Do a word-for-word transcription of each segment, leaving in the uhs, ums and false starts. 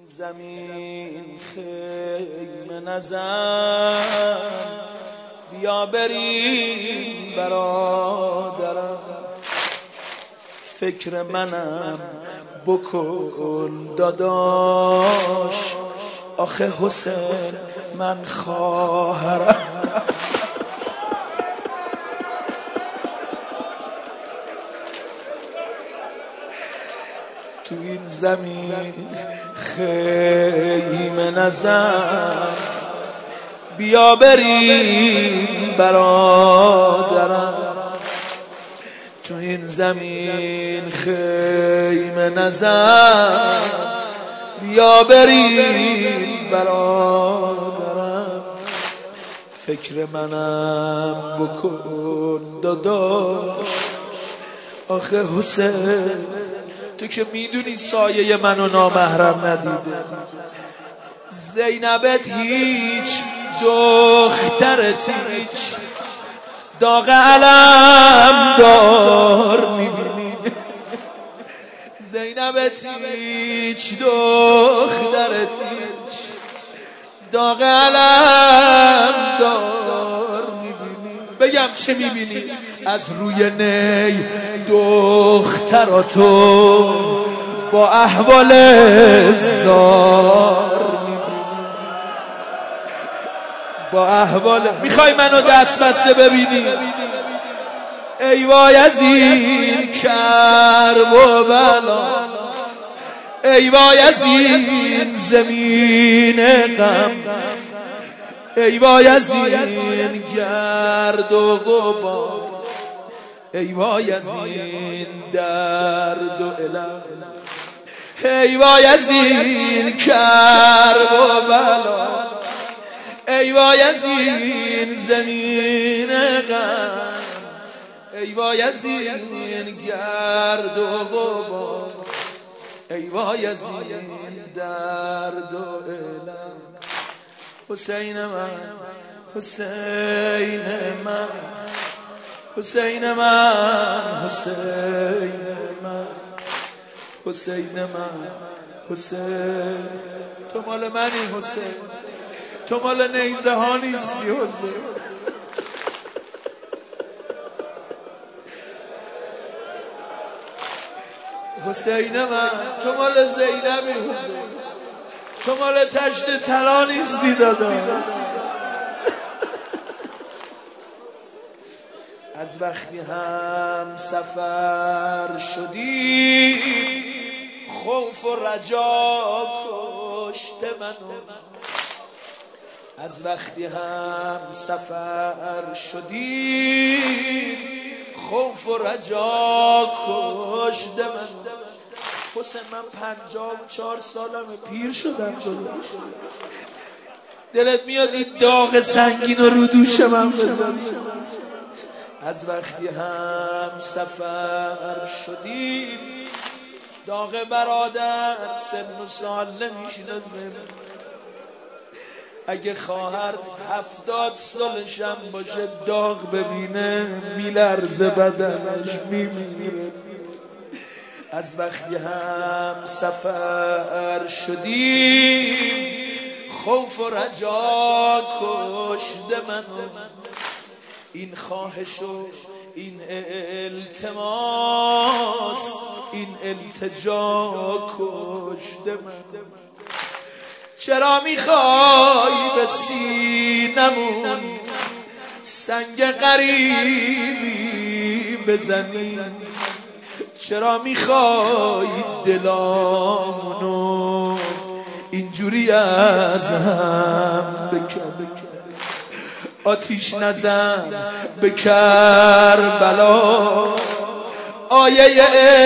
زمین خیمه نزن، بیا بریم برادرم، فکر منم بکن داداش، آخه حسین من خواهرم. تو این زمین خیمه نزن، بیا بریم برادرم، تو این زمین خیمه نزن، بیا بریم برادرم، فکر منم بکن داداش، آخه حسین تو که میدونی سایه منو نامحرم ندیده، زینبت هیچ، دخترت هیچ، داغ علم دار میبینی، زینبت هیچ، دخترت هیچ، داغ علم دار میبینی. بگم چه میبینی؟ از روی نی دختراتو با احوال زار میبینی، با احوال. میخوای منو دست بسته ببینی؟ ای وای از این کرب و بلا، ای وای از این زمین غم، ای وای از این گرد و غبار، ای وای از این درد و الم، ای وای از این کرب و بلا، ای وای از این زمین غم، ای وای از این گرد و غبار، ای وای از این درد و الم. حسین من، حسین من، حسین من، حسین من، حسین من، حسین. تو مال منی حسین، تو مال نیزه ها نیستی حسین. حسین من، تو مال زینبی حسین، تو مال تشت طلا نیستی دادا. از وقتی هم سفر شدی، خوف و رجا کشته منو، از وقتی هم سفر شدی، خوف و رجا کشته منو. حسین من پنجاه و چهار سالم، پیر شدم داداش، دلت میاد این داغ سنگین رو رو دوش من بزنی؟ از وقتی هم سفر شدیم، داغ برادر سن و سال نمیشناسه، اگه خواهر هفتاد سالشم باشه داغ ببینه میلرزه بدنش میمیره. از وقتی هم سفر شدیم، خوف و رجا کشته منو، این خواهش و این التماس، این التجا کشته منو. چرا میخوای به سینمون سنگ غریبی بزنی؟ چرا میخوای دلامونو اینجوری از هم بکنی؟ آتیش نزن به کربلا، آیه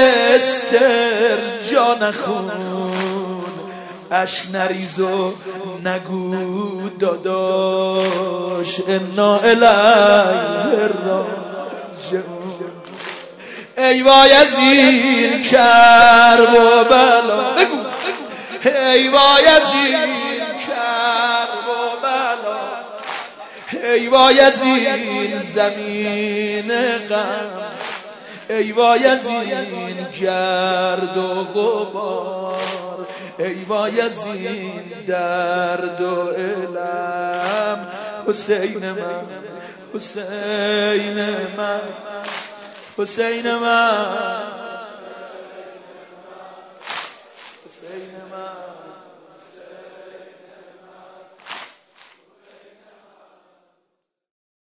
استرجا نخون، اشک نریز و نگو داداش انا الیه راجعون. ای وای از این کرب و بلا، بگو ای وای از این کرب و بلا، ای وای از این زمین غم، ای وای از این گرد و غبار، ای بایزید درد و علم حسین من حسین من حسین من حسین من